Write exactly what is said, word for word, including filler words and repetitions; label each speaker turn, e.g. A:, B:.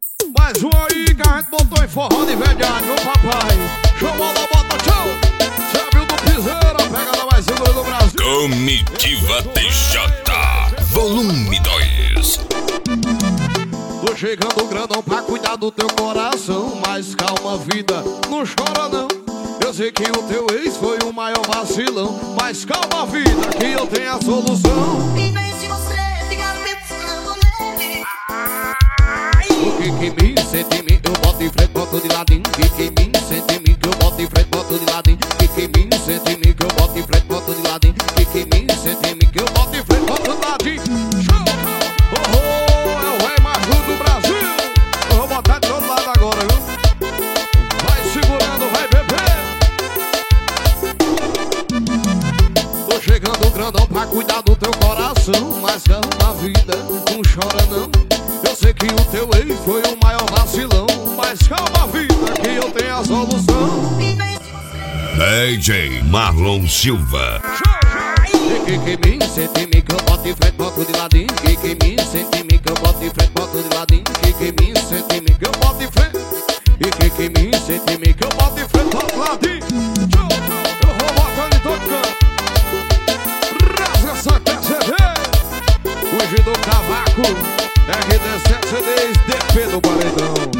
A: Mais um aí que a gente botou em forró de verdade, meu papai. Chamou lá, bota tchau. Você viu do piseiro, a pegada mais segura do Brasil.
B: Comitiva T J, volume dois.
A: Tô chegando grandão pra cuidar do teu coração. Mas calma, vida, não chora não. Eu sei que o teu ex foi o maior vacilão. Mas calma, vida, que eu tenho a solução.
C: Em vez de você ficar pensando nele,
A: O que que me sente em mim, eu boto em frente, boto de ladinho. O que que me sente em mim, que eu boto em frente, boto de ladinho. O que que me sente em mim, que eu boto em frente, boto de ladinho. O que que me sente em mim, que eu boto em frente, boto de ladinho. Show! Oh, oh, é o rei mais duro do Brasil. Eu vou botar de todo lado agora, viu? Vai segurando, vai beber. Tô chegando grandão pra cuidar do teu coração. Mas calma, vida, não chora não. Eu sei que o teu ex foi o maior vacilão. Mas calma, vida, que eu tenho a solução.
C: em vez de você
B: D J Marlon Silva.
A: E que que me sente em mim, que eu boto em frente, boto de ladinho. Que que me sente em mim, que eu boto em frente, boto de ladinho. Que que me sente em mim, que eu boto em frente. E que que me sente em mim, que eu boto em frente, boto de ladinho. Tchau, tchau, eu vou botando em todo canto. Rasga essa P C D. Hoje do cavaco, R D sete C Ds, D P do paredão.